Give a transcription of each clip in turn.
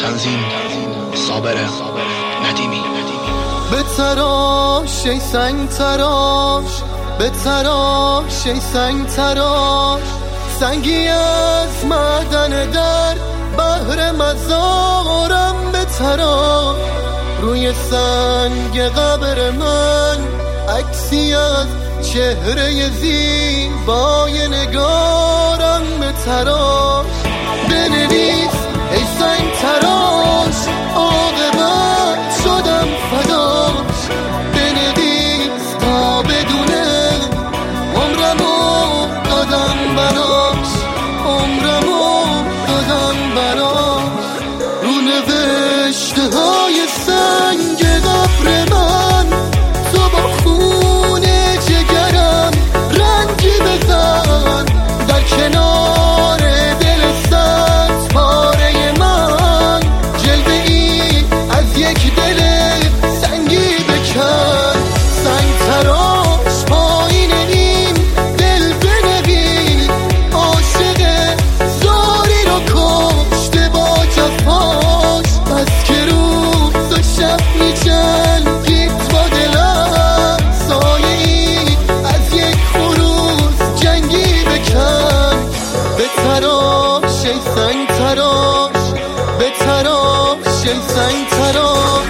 تنظیم صابر ندیمی. به تراش ای سنگ تراش، به تراش ای سنگ تراش، سنگی از معدن در بحر مزارم به تراش. روی سنگ قبر من عکسی از چهره زیبای نگارم به تراش. بنویس ای سنگ تراش، عاقبت شدم فداش. بنویس تا بدونه عمرمو دادم براش، عمرمو دادم براش. رو نوشته های سنگ قبر من تو با خون جگرم رنگی بزن. در کنار دل سنگ پاره من جلوه ای از یک دل سنگی بکن. سنگ تراش پایین این دل بنویس، عاشق زاری رو کشته با جفاش. بس که روز و شب می‌جنگید با دلم، سایه ای از یک خروس جنگی بکن. به تراش ای سنگ تراش، به تراش ای سنگ تراش.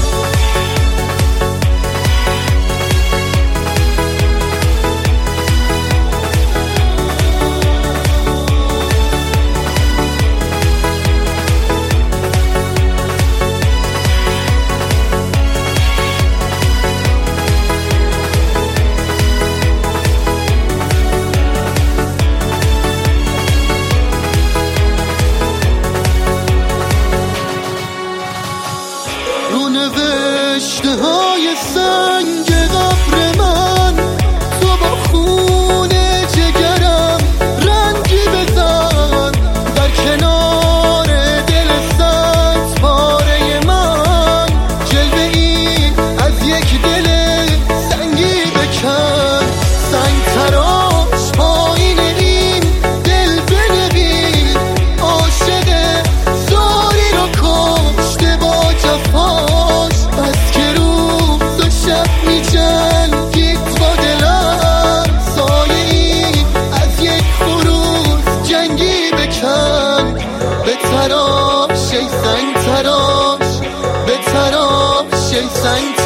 رو نوشته های سنگ قبر من تو با خون جگرم رنگی بزن. در کنار دل سنگ پاره من جلوه ای از یک دل سنگی بکن. سنگ تراش پایین این دل بنویس، عاشق زاری رو کشته با جفاش. بس که روز و شب می‌جنگید با دلم، سایه ای از یک خروس جنگی بکن. به تراش ای سنگ تراش، به تراش ای سنگ